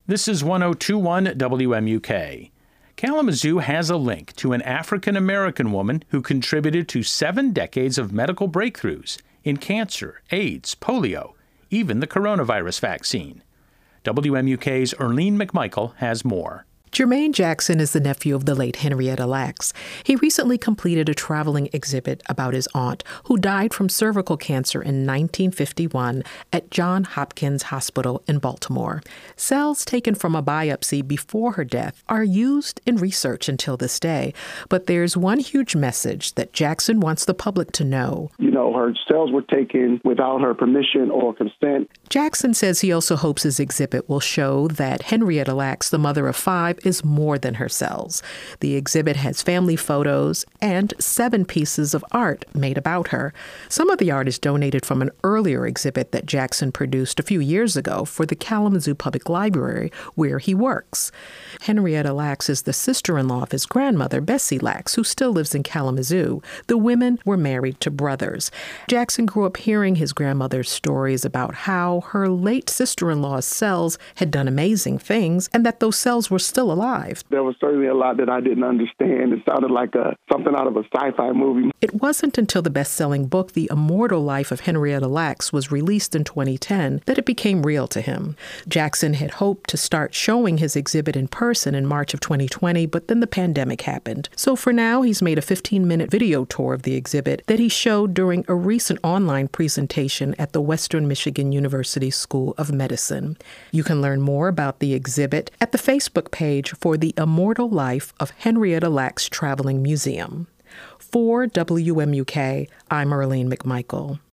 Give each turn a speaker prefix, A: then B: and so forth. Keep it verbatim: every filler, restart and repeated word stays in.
A: This is one oh two point one W M U K. Kalamazoo has a link to an African-American woman who contributed to seven decades of medical breakthroughs in cancer, AIDS, polio, even the coronavirus vaccine. W M U K's Erlene McMichael has more.
B: Jermaine Jackson is the nephew of the late Henrietta Lacks. He recently completed a traveling exhibit about his aunt, who died from cervical cancer in nineteen fifty-one at Johns Hopkins Hospital in Baltimore. Cells taken from a biopsy before her death are used in research until this day. But there's one huge message that Jackson wants the public to know.
C: You know, her cells were taken without her permission or consent.
B: Jackson says he also hopes his exhibit will show that Henrietta Lacks, the mother of five, is more than her cells. The exhibit has family photos and seven pieces of art made about her. Some of the art is donated from an earlier exhibit that Jackson produced a few years ago for the Kalamazoo Public Library, where he works. Henrietta Lacks is the sister-in-law of his grandmother, Bessie Lacks, who still lives in Kalamazoo. The women were married to brothers. Jackson grew up hearing his grandmother's stories about how her late sister-in-law's cells had done amazing things and that those cells were still alive.
C: There was certainly a lot that I didn't understand. It sounded like a, something out of a sci-fi movie.
B: It wasn't until the best-selling book, The Immortal Life of Henrietta Lacks, was released in twenty ten that it became real to him. Jackson had hoped to start showing his exhibit in person in March of twenty twenty, but then the pandemic happened. So for now, he's made a fifteen-minute video tour of the exhibit that he showed during a recent online presentation at the Western Michigan University School of Medicine. You can learn more about the exhibit at the Facebook page for The Immortal Life of Henrietta Lacks Traveling Museum. For W M U K, I'm Erlene McMichael.